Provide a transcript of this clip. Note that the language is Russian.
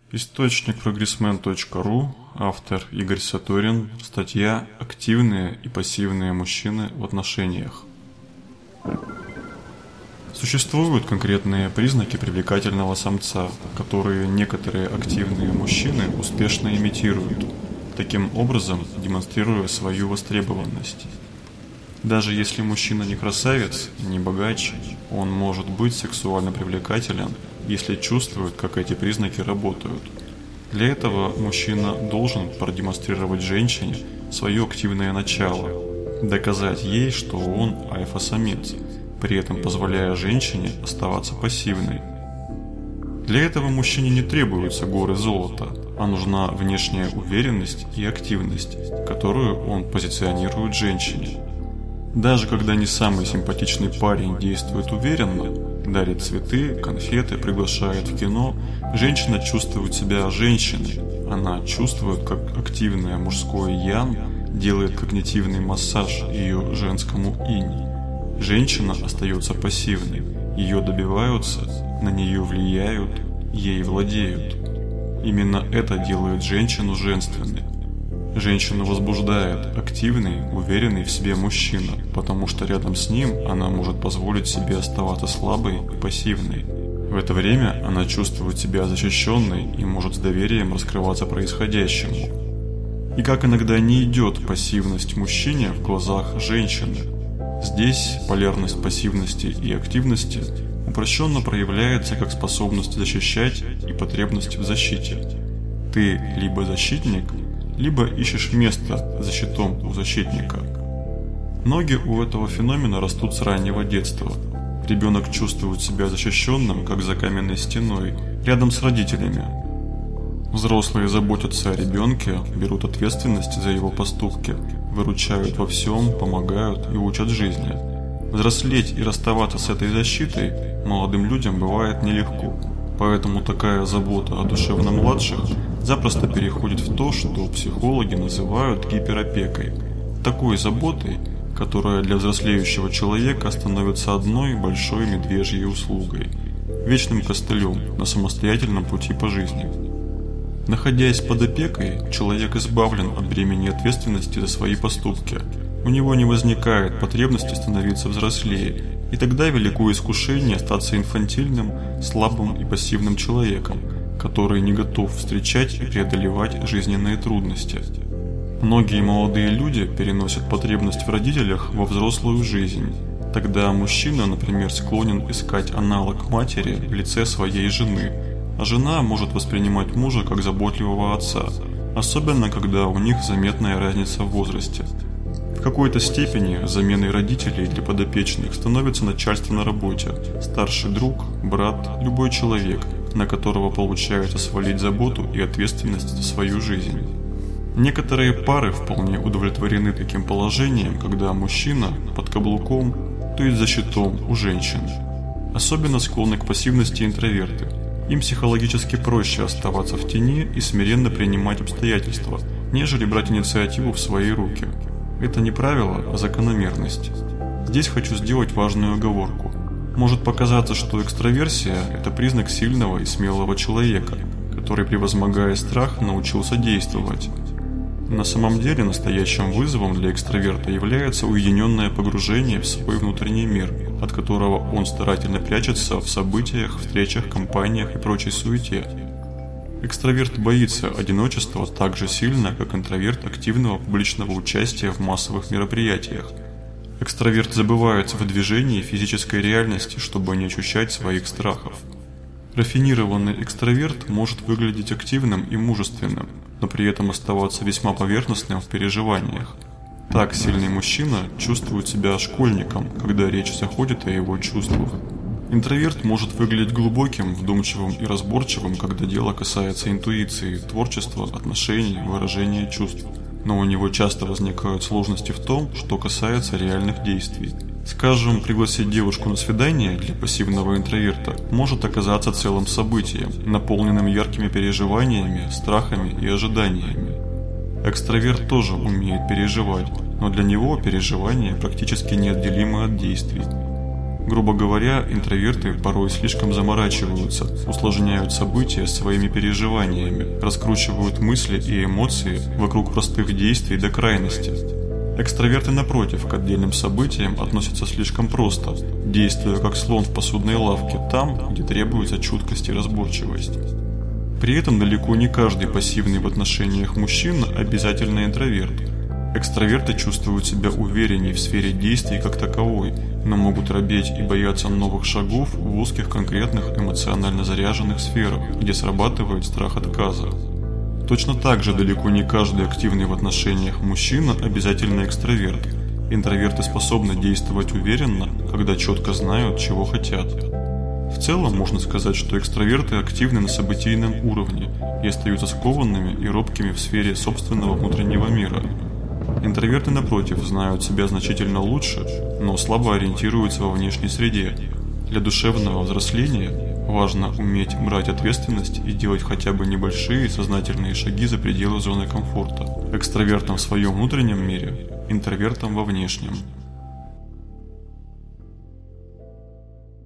Источник progressman.ru, автор Игорь Саторин, статья «Активные и пассивные мужчины в отношениях». Существуют конкретные признаки привлекательного самца, которые некоторые активные мужчины успешно имитируют, таким образом демонстрируя свою востребованность. Даже если мужчина не красавец и не богач, он может быть сексуально привлекателен, если чувствует, как эти признаки работают. Для этого мужчина должен продемонстрировать женщине свое активное начало, доказать ей, что он альфа-самец, при этом позволяя женщине оставаться пассивной. Для этого мужчине не требуются горы золота, а нужна внешняя уверенность и активность, которую он позиционирует женщине. Даже когда не самый симпатичный парень действует уверенно, дарит цветы, конфеты, приглашает в кино, женщина чувствует себя женщиной. Она чувствует, как активное мужское ян делает когнитивный массаж ее женскому инь. Женщина остается пассивной, ее добиваются, на нее влияют, ей владеют. Именно это делает женщину женственной. Женщину возбуждает активный, уверенный в себе мужчина, потому что рядом с ним она может позволить себе оставаться слабой и пассивной. В это время она чувствует себя защищенной и может с доверием раскрываться происходящему. И как иногда не идет пассивность мужчине в глазах женщины. Здесь полярность пассивности и активности упрощенно проявляется как способность защищать и потребность в защите. Ты либо защитник, либо ищешь место за щитом у защитника. Ноги у этого феномена растут с раннего детства. Ребенок чувствует себя защищенным, как за каменной стеной, рядом с родителями. Взрослые заботятся о ребенке, берут ответственность за его поступки, выручают во всем, помогают и учат жизни. Взрослеть и расставаться с этой защитой молодым людям бывает нелегко. Поэтому такая забота о душевно младших запросто переходит в то, что психологи называют гиперопекой. Такой заботой, которая для взрослеющего человека становится одной большой медвежьей услугой, вечным костылем на самостоятельном пути по жизни. Находясь под опекой, человек избавлен от бремени ответственности за свои поступки. У него не возникает потребности становиться взрослее, и тогда велико искушение остаться инфантильным, слабым и пассивным человеком, который не готов встречать и преодолевать жизненные трудности. Многие молодые люди переносят потребность в родителях во взрослую жизнь. Тогда мужчина, например, склонен искать аналог матери в лице своей жены, а жена может воспринимать мужа как заботливого отца, особенно когда у них заметная разница в возрасте. В какой-то степени заменой родителей для подопечных становится начальство на работе, старший друг, брат, любой человек, на которого получается свалить заботу и ответственность за свою жизнь. Некоторые пары вполне удовлетворены таким положением, когда мужчина под каблуком, то есть за щитом у женщин. Особенно склонны к пассивности интроверты. Им психологически проще оставаться в тени и смиренно принимать обстоятельства, нежели брать инициативу в свои руки. Это не правило, а закономерность. Здесь хочу сделать важную оговорку. Может показаться, что экстраверсия – это признак сильного и смелого человека, который, превозмогая страх, научился действовать. На самом деле, настоящим вызовом для экстраверта является уединенное погружение в свой внутренний мир, от которого он старательно прячется в событиях, встречах, компаниях и прочей суете. Экстраверт боится одиночества так же сильно, как интроверт активного публичного участия в массовых мероприятиях. Экстраверт забывается в движении физической реальности, чтобы не ощущать своих страхов. Рафинированный экстраверт может выглядеть активным и мужественным, но при этом оставаться весьма поверхностным в переживаниях. Так сильный мужчина чувствует себя школьником, когда речь заходит о его чувствах. Интроверт может выглядеть глубоким, вдумчивым и разборчивым, когда дело касается интуиции, творчества, отношений, выражения чувств. Но у него часто возникают сложности в том, что касается реальных действий. Скажем, пригласить девушку на свидание для пассивного интроверта может оказаться целым событием, наполненным яркими переживаниями, страхами и ожиданиями. Экстраверт тоже умеет переживать, но для него переживания практически неотделимы от действий. Грубо говоря, интроверты порой слишком заморачиваются, усложняют события своими переживаниями, раскручивают мысли и эмоции вокруг простых действий до крайности. Экстраверты, напротив, к отдельным событиям относятся слишком просто, действуя как слон в посудной лавке там, где требуется чуткость и разборчивость. При этом далеко не каждый пассивный в отношениях мужчина обязательно интроверт. Экстраверты чувствуют себя увереннее в сфере действий как таковой, но могут робеть и бояться новых шагов в узких конкретных эмоционально заряженных сферах, где срабатывает страх отказа. Точно так же далеко не каждый активный в отношениях мужчина обязательно экстраверт. Интроверты способны действовать уверенно, когда четко знают, чего хотят. В целом можно сказать, что экстраверты активны на событийном уровне и остаются скованными и робкими в сфере собственного внутреннего мира. Интроверты, напротив, знают себя значительно лучше, но слабо ориентируются во внешней среде. Для душевного взросления важно уметь брать ответственность и делать хотя бы небольшие сознательные шаги за пределы зоны комфорта. Экстравертам в своем внутреннем мире, интровертам во внешнем.